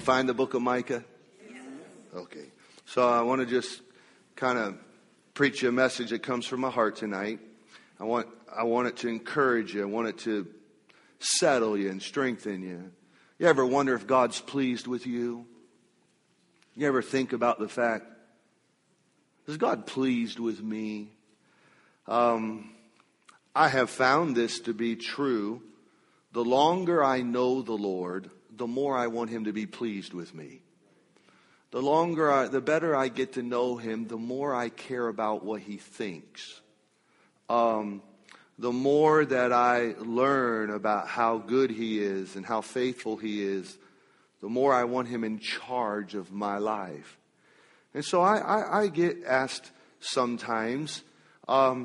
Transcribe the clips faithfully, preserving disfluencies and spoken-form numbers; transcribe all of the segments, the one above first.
find the book of Micah? Okay. So I want to just kind of preach you a message that comes from my heart tonight. I want I want it to encourage you. I want it to settle you and strengthen you. You ever wonder if God's pleased with you? You ever think about the fact, is God pleased with me? Um, I have found this to be true. The longer I know the Lord, the more I want Him to be pleased with me. The longer, I, the better I get to know Him, the more I care about what He thinks. Um, the more that I learn about how good He is and how faithful He is, the more I want Him in charge of my life. And so I, I, I get asked sometimes, um,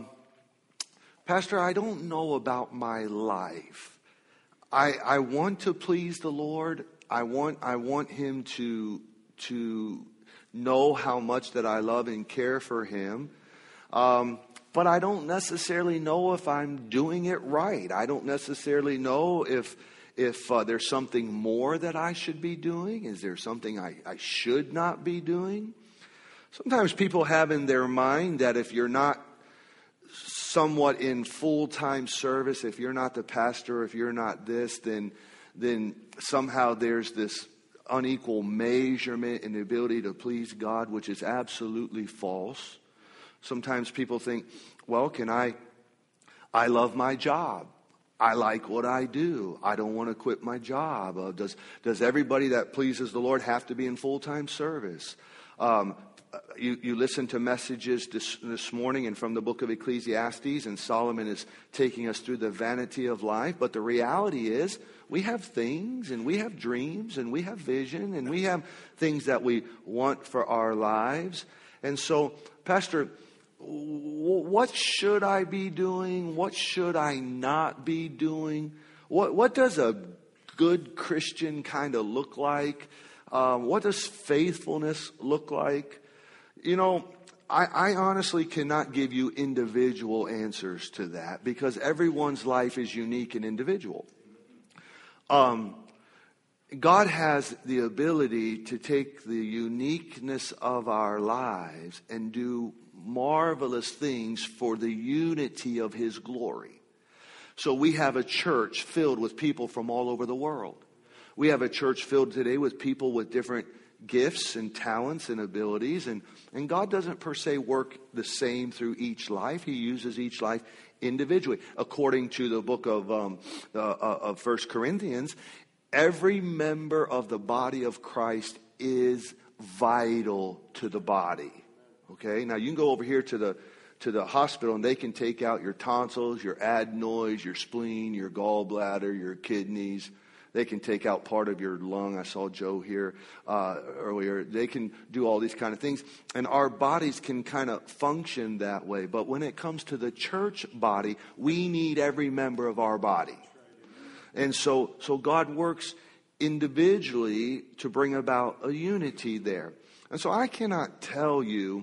Pastor, I don't know about my life. I, I want to please the Lord. I want I want Him to to know how much that I love and care for Him. Um, but I don't necessarily know if I'm doing it right. I don't necessarily know if if uh, there's something more that I should be doing. Is there something I, I should not be doing? Sometimes people have in their mind that if you're not somewhat in full-time service, if you're not the pastor, if you're not this, then then somehow there's this unequal measurement in the ability to please God, which is absolutely false. Sometimes people think, well, can I, I love my job. I like what I do. I don't want to quit my job. Uh, does, does everybody that pleases the Lord have to be in full-time service? Um, You, you listen to messages this, this morning and from the book of Ecclesiastes, and Solomon is taking us through the vanity of life. But the reality is we have things and we have dreams and we have vision and we have things that we want for our lives. And so, Pastor, what should I be doing? What should I not be doing? What, what does a good Christian kind of look like? Um, what does faithfulness look like? You know, I, I honestly cannot give you individual answers to that because everyone's life is unique and individual. Um, God has the ability to take the uniqueness of our lives and do marvelous things for the unity of His glory. So we have a church filled with people from all over the world. We have a church filled today with people with different gifts and talents and abilities, and, and God doesn't per se work the same through each life. He uses each life individually. According to the book of um, uh, of First Corinthians, every member of the body of Christ is vital to the body. Okay, now you can go over here to the to the hospital and they can take out your tonsils, your adenoids, your spleen, your gallbladder, your kidneys. They can take out part of your lung. I saw Joe here uh, earlier. They can do all these kind of things. And our bodies can kind of function that way. But when it comes to the church body, we need every member of our body. And so, so God works individually to bring about a unity there. And so I cannot tell you,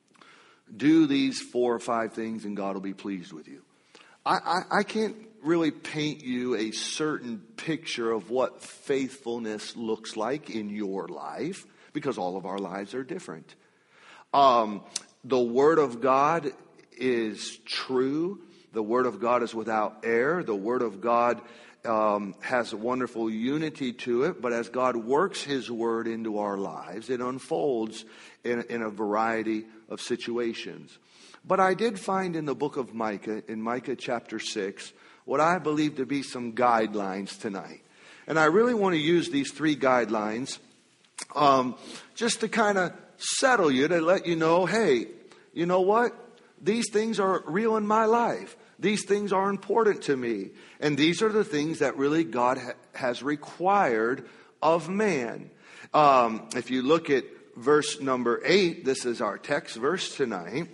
do these four or five things and God will be pleased with you. I, I, I can't really paint you a certain picture of what faithfulness looks like in your life because all of our lives are different. Um, the Word of God is true. The Word of God is without error. The Word of God um, has a wonderful unity to it. But as God works His Word into our lives, it unfolds in, in a variety of situations. But I did find in the book of Micah, in Micah chapter six, what I believe to be some guidelines tonight. And I really want to use these three guidelines um, just to kind of settle you, to let you know, hey, you know what? These things are real in my life. These things are important to me. And these are the things that really God ha- has required of man. Um, if you look at verse number eight, this is our text verse tonight.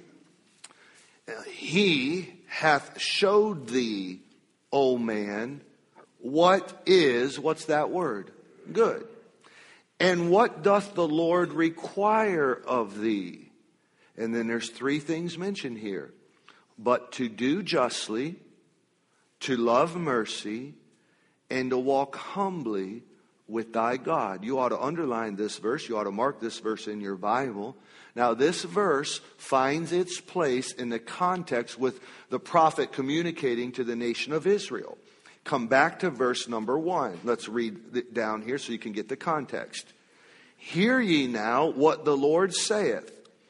He hath showed thee, O man, what is, what's that word? Good. And what doth the Lord require of thee? And then there's three things mentioned here. But to do justly, to love mercy, and to walk humbly with thy God. You ought to underline this verse. You ought to mark this verse in your Bible. Now, this verse finds its place in the context with the prophet communicating to the nation of Israel. Come back to verse number one. Let's read it down here so you can get the context. Hear ye now what the Lord saith.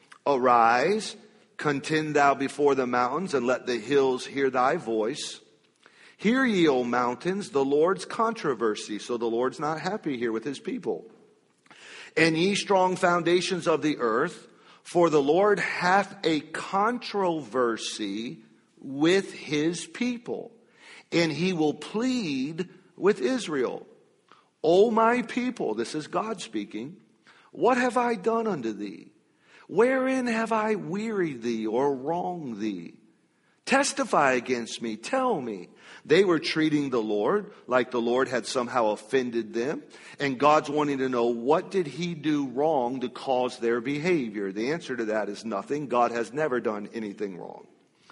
Arise, contend thou before the mountains, and let the hills hear thy voice. Hear ye, O mountains, the Lord's controversy. So the Lord's not happy here with his people. And ye strong foundations of the earth, for the Lord hath a controversy with his people, and he will plead with Israel. O my people, this is God speaking, what have I done unto thee? Wherein have I wearied thee or wronged thee? Testify against me, tell me. They were treating the Lord like the Lord had somehow offended them. And God's wanting to know, what did he do wrong to cause their behavior? The answer to that is nothing. God has never done anything wrong.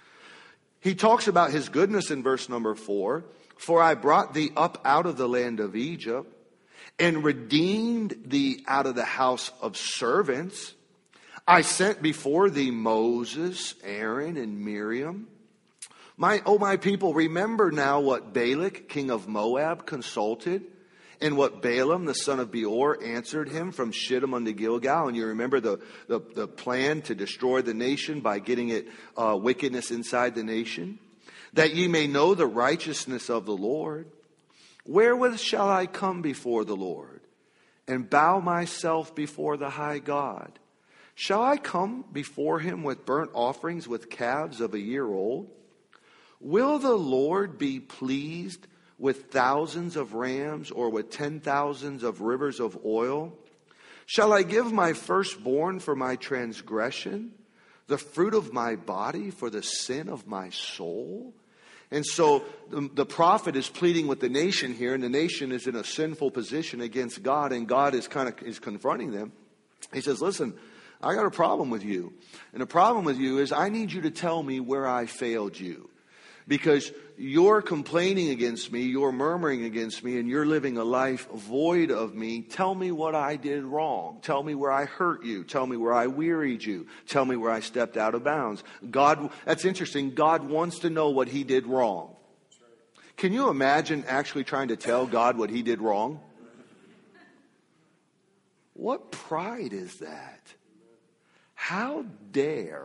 He talks about his goodness in verse number four. For I brought thee up out of the land of Egypt, and redeemed thee out of the house of servants. I sent before thee Moses, Aaron, and Miriam. My, oh, my people, remember now what Balak, king of Moab, consulted, and what Balaam, the son of Beor, answered him from Shittim unto Gilgal. And you remember the, the, the plan to destroy the nation by getting it uh, wickedness inside the nation. That ye may know the righteousness of the Lord. Wherewith shall I come before the Lord, and bow myself before the high God? Shall I come before him with burnt offerings, with calves of a year old? Will the Lord be pleased with thousands of rams, or with ten thousands of rivers of oil? Shall I give my firstborn for my transgression, the fruit of my body for the sin of my soul? And so the, the prophet is pleading with the nation here, and the nation is in a sinful position against God, and God is kind of is confronting them. He says, listen, I got a problem with you. And the problem with you is I need you to tell me where I failed you. Because you're complaining against me, you're murmuring against me, and you're living a life void of me. Tell me what I did wrong. Tell me where I hurt you. Tell me where I wearied you. Tell me where I stepped out of bounds. God, that's interesting. God wants to know what he did wrong. Can you imagine actually trying to tell God what he did wrong? What pride is that? How dare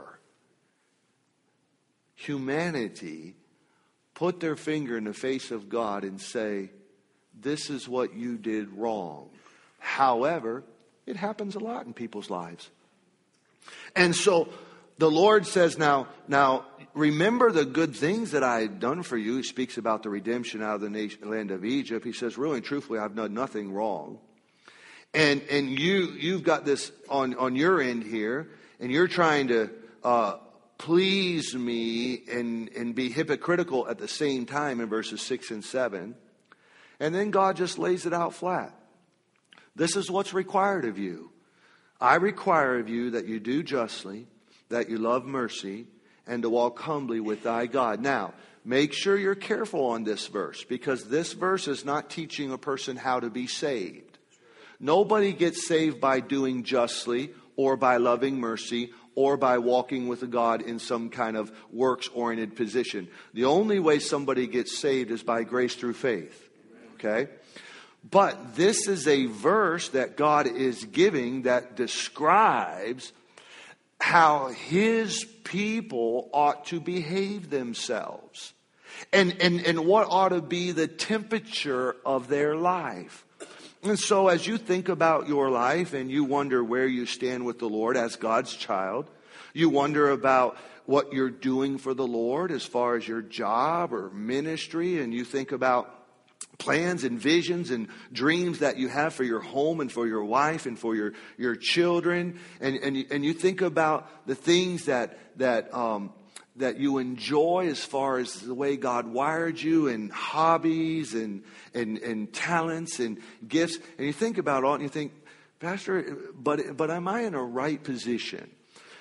humanity put their finger in the face of God and say, this is what you did wrong. However, it happens a lot in people's lives. And so the Lord says, now, now remember the good things that I had done for you. He speaks about the redemption out of the nation, land of Egypt. He says, really and truthfully, I've done nothing wrong. And and you, you've got this on, on your end here, and you're trying to uh, please me and, and be hypocritical at the same time in verses six and seven. And then God just lays it out flat. This is what's required of you. I require of you that you do justly, that you love mercy, and to walk humbly with thy God. Now, make sure you're careful on this verse, because this verse is not teaching a person how to be saved. Nobody gets saved by doing justly or by loving mercy or by walking with God in some kind of works-oriented position. The only way somebody gets saved is by grace through faith. Okay? But this is a verse that God is giving that describes how his people ought to behave themselves. And, and, and what ought to be the temperature of their life. And so as you think about your life and you wonder where you stand with the Lord as God's child, you wonder about what you're doing for the Lord as far as your job or ministry, and you think about plans and visions and dreams that you have for your home and for your wife and for your, your children, and, and, you, and you think about the things that that um, that you enjoy as far as the way God wired you, and hobbies and, and, and talents and gifts. And you think about all, and you think, Pastor, but, but am I in a right position?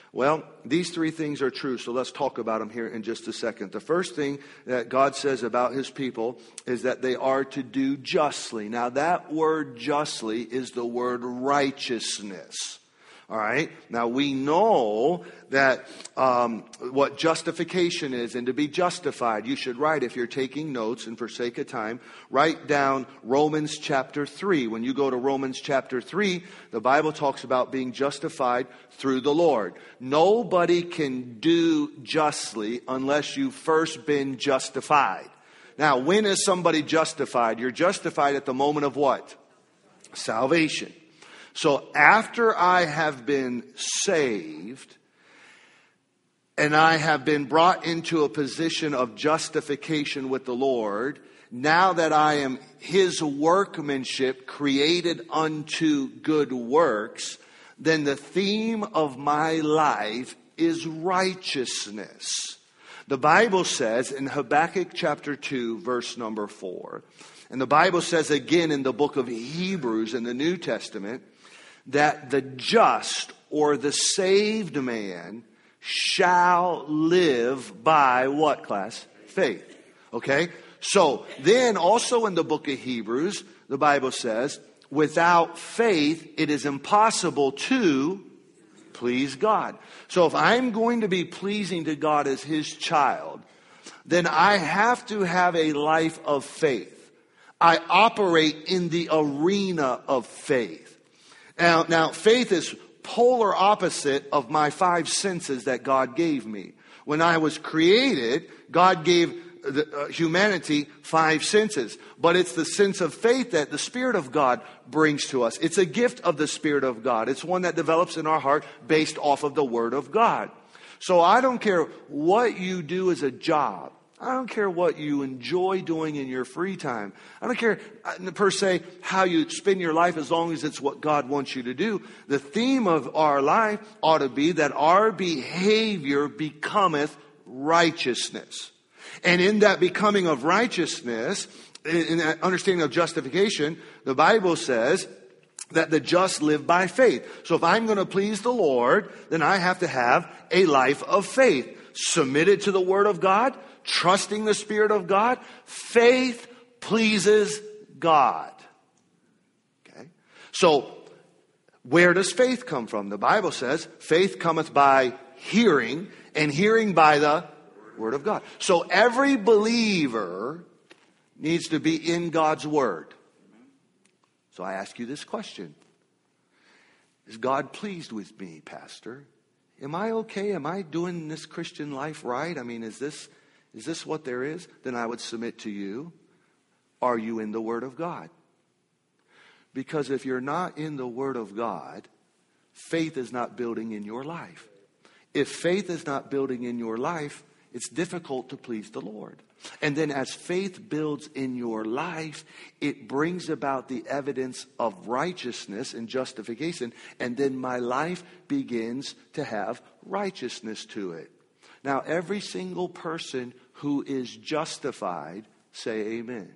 Well, these three things are true, so let's talk about them here in just a second. The first thing that God says about his people is that they are to do justly. Now, that word justly is the word righteousness. All right. Now we know that um, what justification is, and to be justified, you should write, if you're taking notes, and for sake of time, write down Romans chapter three. When you go to Romans chapter three, the Bible talks about being justified through the Lord. Nobody can do justly unless you've first been justified. Now, when is somebody justified? You're justified at the moment of what? Salvation. So after I have been saved and I have been brought into a position of justification with the Lord, now that I am his workmanship created unto good works, then the theme of my life is righteousness. The Bible says in Habakkuk chapter two, verse number four, and the Bible says again in the book of Hebrews in the New Testament, that the just or the saved man shall live by what, class? Faith. Okay? So then also in the book of Hebrews, the Bible says, without faith it is impossible to please God. So if I'm going to be pleasing to God as his child, then I have to have a life of faith. I operate in the arena of faith. Now, now, faith is polar opposite of my five senses that God gave me. When I was created, God gave the, uh, humanity five senses. But it's the sense of faith that the Spirit of God brings to us. It's a gift of the Spirit of God. It's one that develops in our heart based off of the Word of God. So I don't care what you do as a job. I don't care what you enjoy doing in your free time. I don't care per se how you spend your life as long as it's what God wants you to do. The theme of our life ought to be that our behavior becometh righteousness. And in that becoming of righteousness, in that understanding of justification, the Bible says that the just live by faith. So if I'm going to please the Lord, then I have to have a life of faith. Submitted to the Word of God, trusting the Spirit of God. Faith pleases God. Okay? So, where does faith come from? The Bible says, faith cometh by hearing, and hearing by the Word of God. So, every believer needs to be in God's Word. So, I ask you this question. Is God pleased with me, Pastor? Am I okay? Am I doing this Christian life right? I mean, is this... Is this what there is? Then I would submit to you, are you in the Word of God? Because if you're not in the Word of God, faith is not building in your life. If faith is not building in your life, it's difficult to please the Lord. And then as faith builds in your life, it brings about the evidence of righteousness and justification. And then my life begins to have righteousness to it. Now, every single person who is justified, say amen. Amen.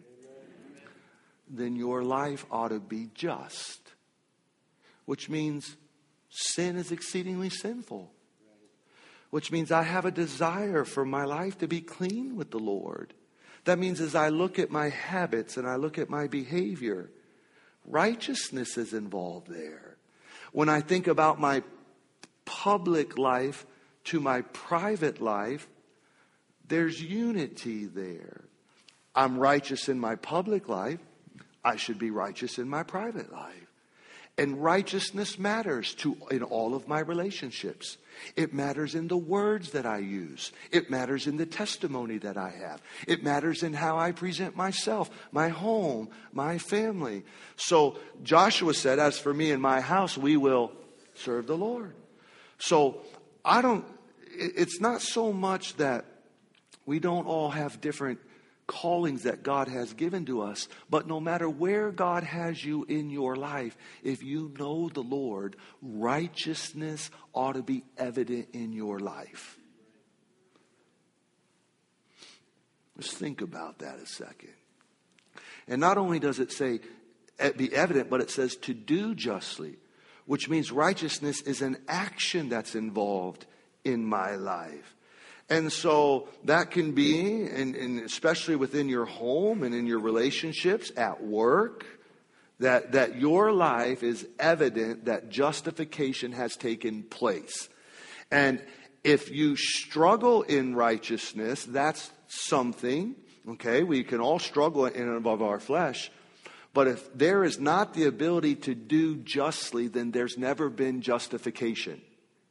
Then your life ought to be just. Which means sin is exceedingly sinful. Which means I have a desire for my life to be clean with the Lord. That means as I look at my habits and I look at my behavior, righteousness is involved there. When I think about my public life to my private life, there's unity there. I'm righteous in my public life. I should be righteous in my private life. And righteousness matters to in all of my relationships. It matters in the words that I use. It matters in the testimony that I have. It matters in how I present myself, my home, my family. So Joshua said, as for me and my house, we will serve the Lord. So I don't, it's not so much that we don't all have different callings that God has given to us. But no matter where God has you in your life, if you know the Lord, righteousness ought to be evident in your life. Let's think about that a second. And not only does it say be evident, but it says to do justly. which means righteousness is an action that's involved in my life. And so that can be, and, and especially within your home and in your relationships, at work, that, that your life is evident that justification has taken place. And if you struggle in righteousness, that's something, okay? We can all struggle in and of our flesh. But if there is not the ability to do justly, then there's never been justification.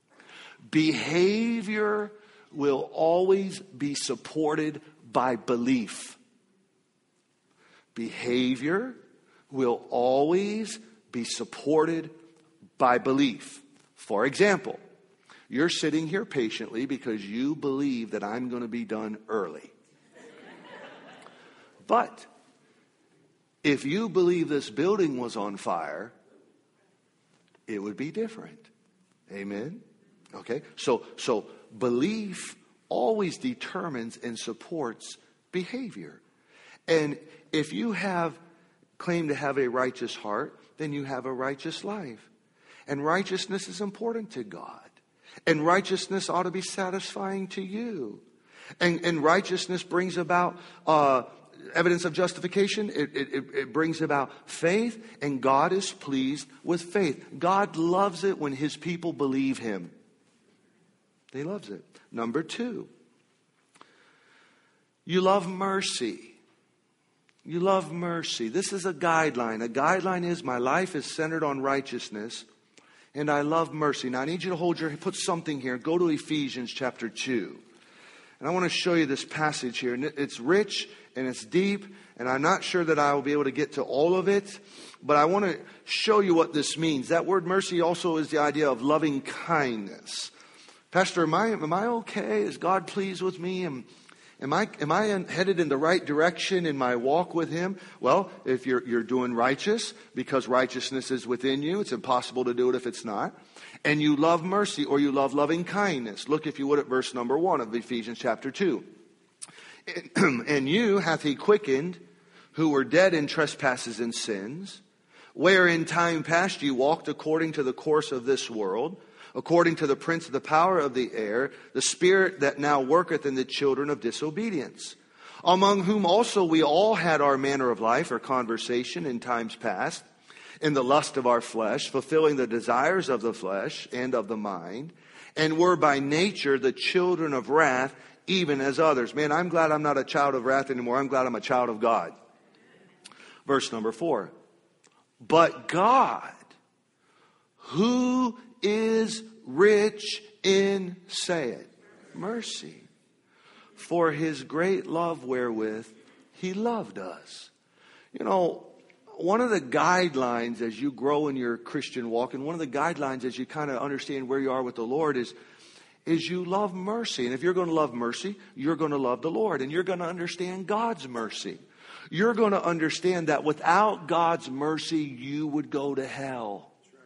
Behavior will always be supported by belief. Behavior will always be supported by belief. For example, you're sitting here patiently because you believe that I'm going to be done early. But if you believe this building was on fire, it would be different. Amen? Okay? So, so belief always determines and supports behavior. And if you have claim to have a righteous heart, then you have a righteous life. And righteousness is important to God. And righteousness ought to be satisfying to you. And, and righteousness brings about uh, evidence of justification. It, it, it brings about faith. And God is pleased with faith. God loves it when his people believe him. He loves it. Number two, you love mercy. You love mercy. This is a guideline. A guideline is my life is centered on righteousness. And I love mercy. Now I need you to hold your, put something here. Go to Ephesians chapter two. And I want to show you this passage here. And it's rich and it's deep. And I'm not sure that I will be able to get to all of it. But I want to show you what this means. That word mercy also is the idea of loving kindness. Pastor, am I, am I okay? Is God pleased with me? Am, am I, am I headed in the right direction in my walk with him? Well, if you're, you're doing righteous, because righteousness is within you, it's impossible to do it if it's not. And you love mercy, or you love loving kindness. Look, if you would, at verse number one of Ephesians chapter two. And you hath he quickened, who were dead in trespasses and sins, where in time past you walked according to the course of this world, according to the prince of the power of the air, the spirit that now worketh in the children of disobedience, among whom also we all had our manner of life or conversation in times past, in the lust of our flesh, fulfilling the desires of the flesh and of the mind, and were by nature the children of wrath, even as others. Man, I'm glad I'm not a child of wrath anymore. I'm glad I'm a child of God. Verse number four. But God, who is rich in, say it, mercy, for his great love wherewith he loved us. You know, one of the guidelines as you grow in your Christian walk, and one of the guidelines as you kind of understand where you are with the Lord is, is you love mercy. And if you're going to love mercy, you're going to love the Lord. And you're going to understand God's mercy. You're going to understand that without God's mercy, you would go to hell.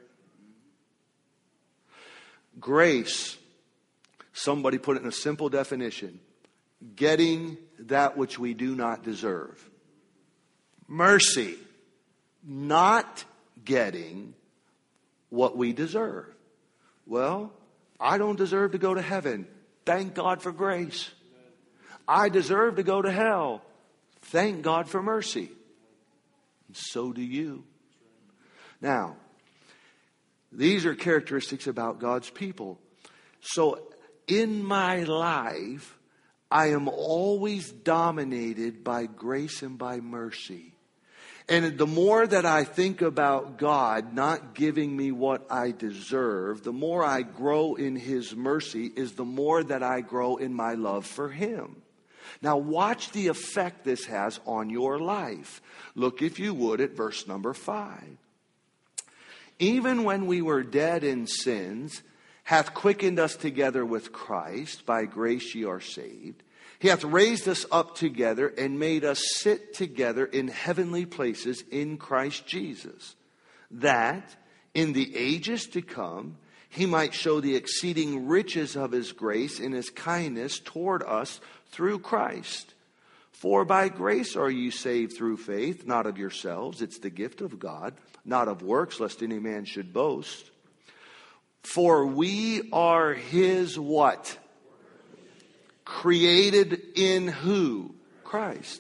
Grace, somebody put it in a simple definition, getting that which we do not deserve. Mercy, not getting what we deserve. Well, I don't deserve to go to heaven. Thank God for grace. I deserve to go to hell. Thank God for mercy. And so do you. Now, these are characteristics about God's people. So in my life, I am always dominated by grace and by mercy. And the more that I think about God not giving me what I deserve, the more I grow in his mercy is the more that I grow in my love for him. Now watch the effect this has on your life. Look, if you would, at verse number five. Even when we were dead in sins, hath quickened us together with Christ. By grace ye are saved. He hath raised us up together and made us sit together in heavenly places in Christ Jesus, that in the ages to come he might show the exceeding riches of his grace in his kindness toward us through Christ. For by grace are ye saved through faith, not of yourselves. It's the gift of God, not of works, lest any man should boast. For we are his what? Created in who? Christ.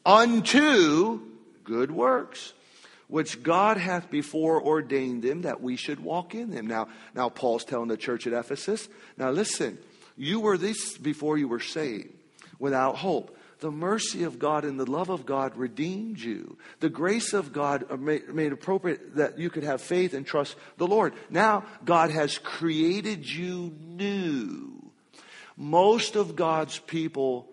Unto good works, which God hath before ordained them that we should walk in them. Now, now Paul's telling the church at Ephesus, now listen, you were this before you were saved, without hope. The mercy of God and the love of God redeemed you. The grace of God made, made appropriate that you could have faith and trust the Lord. Now God has created you new. Most of God's people,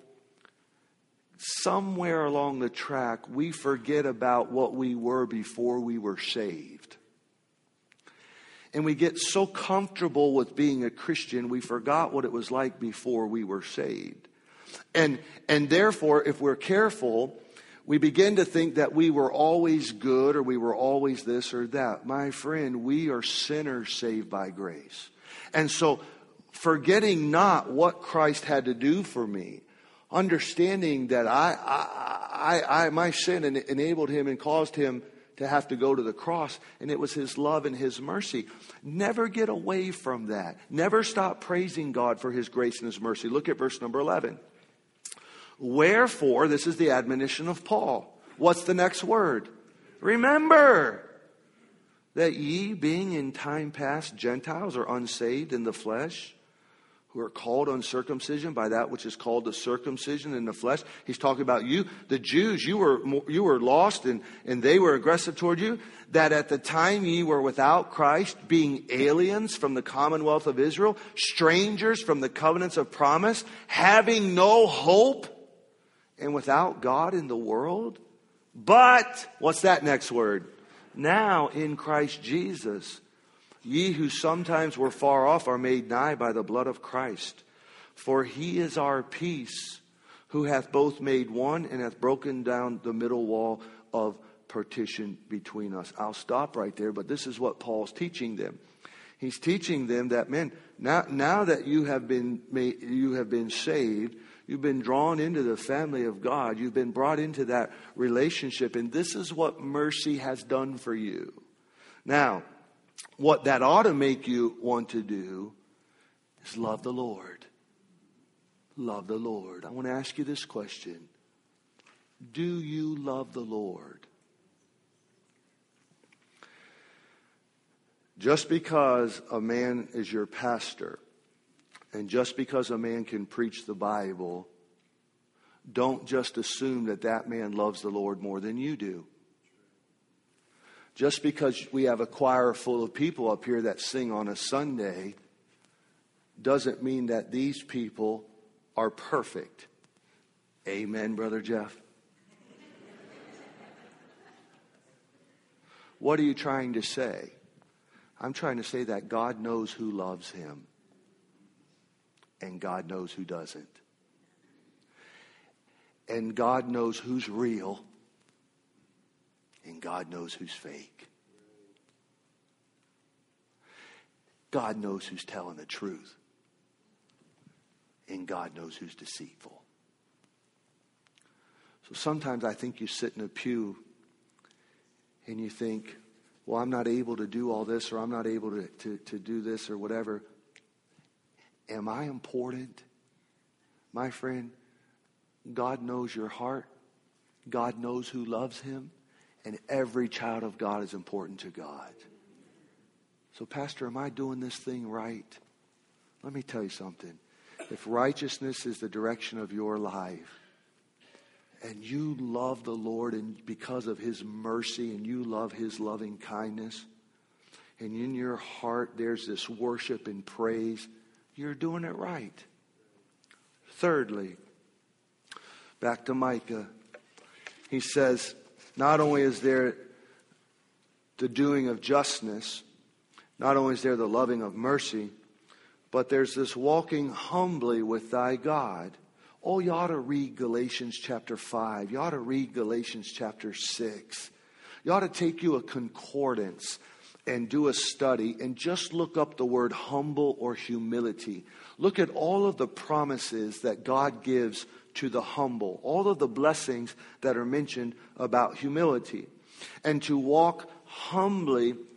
somewhere along the track, we forget about what we were before we were saved. And we get so comfortable with being a Christian, we forgot what it was like before we were saved. And, and therefore, if we're careful, we begin to think that we were always good or we were always this or that. My friend, we are sinners saved by grace. And so, forgetting not what Christ had to do for me, understanding that I, I, I, I my sin enabled him and caused him to have to go to the cross, and it was his love and his mercy. Never get away from that. Never stop praising God for his grace and his mercy. Look at verse number eleven. Wherefore, this is the admonition of Paul. What's the next word? Remember that ye, being in time past Gentiles or unsaved in the flesh, who are called uncircumcision by that which is called the circumcision in the flesh. He's talking about you, the Jews. You were you were lost and, and they were aggressive toward you. That at the time ye were without Christ, being aliens from the commonwealth of Israel, strangers from the covenants of promise, having no hope, and without God in the world. But, what's that next word? Now in Christ Jesus, ye who sometimes were far off are made nigh by the blood of Christ. For he is our peace, who hath both made one and hath broken down the middle wall of partition between us. I'll stop right there, but this is what Paul's teaching them. He's teaching them that, man, now, now that you have been made, you have been saved, you've been drawn into the family of God, you've been brought into that relationship, and this is what mercy has done for you. Now, what that ought to make you want to do is love the Lord. Love the Lord. I want to ask you this question. Do you love the Lord? Just because a man is your pastor, and just because a man can preach the Bible, don't just assume that that man loves the Lord more than you do. Just because we have a choir full of people up here that sing on a Sunday doesn't mean that these people are perfect. Amen, Brother Jeff? What are you trying to say? I'm trying to say that God knows who loves him and God knows who doesn't. And God knows who's real and God knows who's fake. God knows who's telling the truth. And God knows who's deceitful. So sometimes I think you sit in a pew and you think, well, I'm not able to do all this, or I'm not able to, to, to do this or whatever. Am I important? My friend, God knows your heart. God knows who loves him. And every child of God is important to God. So, Pastor, am I doing this thing right? Let me tell you something. If righteousness is the direction of your life, and you love the Lord and because of his mercy, and you love his loving kindness, and in your heart there's this worship and praise, you're doing it right. Thirdly, back to Micah. He says, not only is there the doing of justness, not only is there the loving of mercy, but there's this walking humbly with thy God. Oh, you ought to read Galatians chapter five. You ought to read Galatians chapter six. You ought to take you a concordance and do a study and just look up the word humble or humility. Look at all of the promises that God gives to the humble. All of the blessings that are mentioned about humility. And to walk humbly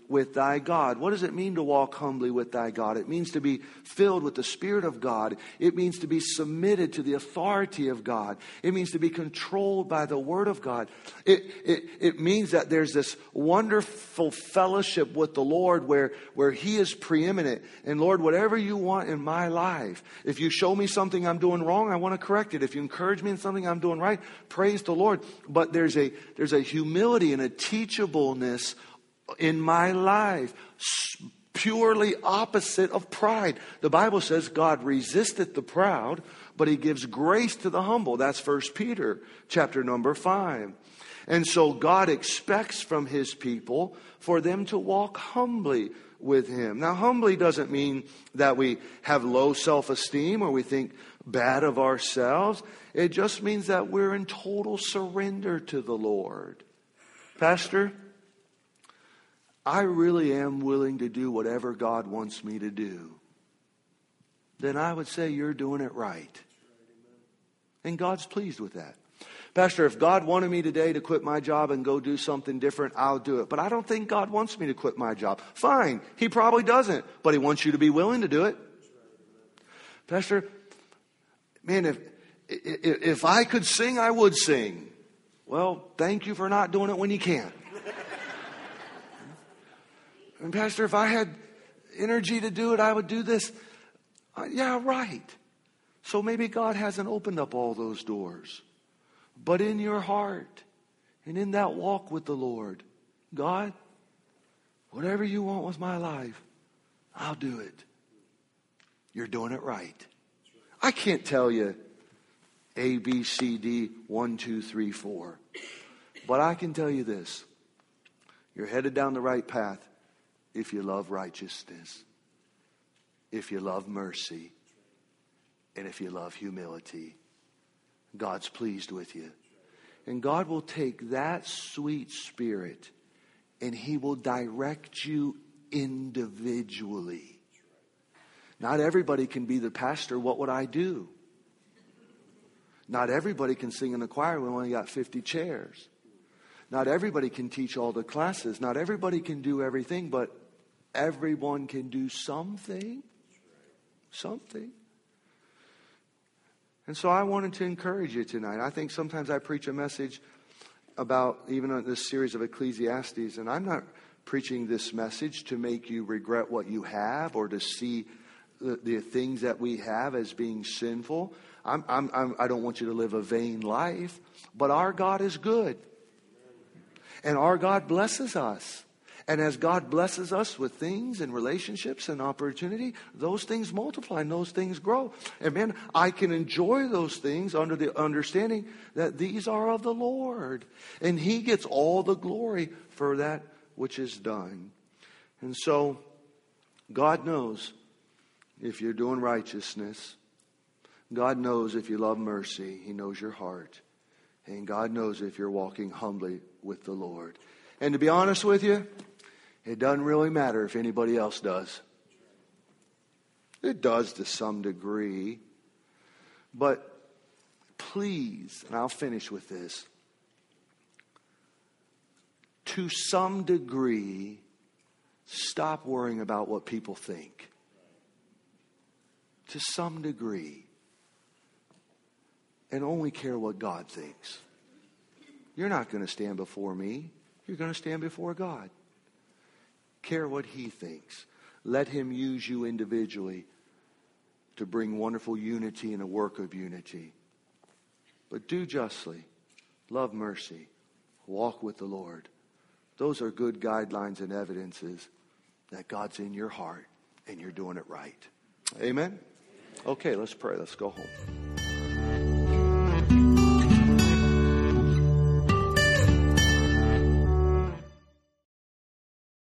with thy God. What does it mean to walk humbly with thy God? It means to be filled with the Spirit of God. It means to be submitted to the authority of God. It means to be controlled by the Word of God. It, it, it means that there's this wonderful fellowship with the Lord where, where He is preeminent. And Lord, whatever you want in my life, if you show me something I'm doing wrong, I want to correct it. If you encourage me in something I'm doing right, praise the Lord. But there's a, there's a humility and a teachableness in my life, purely opposite of pride. The Bible says God resisteth the proud, but He gives grace to the humble. That's First Peter chapter number five. And so God expects from His people for them to walk humbly with Him. Now, humbly doesn't mean that we have low self-esteem or we think bad of ourselves. It just means that we're in total surrender to the Lord. Pastor, I really am willing to do whatever God wants me to do. Then I would say you're doing it right. And God's pleased with that. Pastor, if God wanted me today to quit my job and go do something different, I'll do it. But I don't think God wants me to quit my job. Fine. He probably doesn't. But He wants you to be willing to do it. Pastor, man, if, if, if I could sing, I would sing. Well, thank you for not doing it when you can't. And Pastor, if I had energy to do it, I would do this. Uh, yeah, right. So maybe God hasn't opened up all those doors. But in your heart and in that walk with the Lord, God, whatever you want with my life, I'll do it. You're doing it right. I can't tell you A, B, C, D, one, two, three, four. But I can tell you this. You're headed down the right path. If you love righteousness, if you love mercy, and if you love humility, God's pleased with you. And God will take that sweet spirit and He will direct you individually. Not everybody can be the pastor. What would I do? Not everybody can sing in the choir. We only got fifty chairs. Not everybody can teach all the classes. Not everybody can do everything, but everyone can do something. Something. And so I wanted to encourage you tonight. I think sometimes I preach a message about even on this series of Ecclesiastes, and I'm not preaching this message to make you regret what you have or to see the, the things that we have as being sinful. I'm, I'm, I'm, I don't want you to live a vain life, but our God is good. And our God blesses us. And as God blesses us with things and relationships and opportunity, those things multiply and those things grow. And man, I can enjoy those things under the understanding that these are of the Lord. And He gets all the glory for that which is done. And so, God knows if you're doing righteousness. God knows if you love mercy. He knows your heart. And God knows if you're walking humbly with the Lord. And to be honest with you, it doesn't really matter if anybody else does. It does to some degree. But please, and I'll finish with this. To some degree, stop worrying about what people think. To some degree. And only care what God thinks. You're not going to stand before me. You're going to stand before God. Care what He thinks. Let Him use you individually to bring wonderful unity and a work of unity. But do justly, love mercy, walk with the Lord. Those are good guidelines and evidences that God's in your heart and you're doing it right. Amen? Okay, let's pray. Let's go home.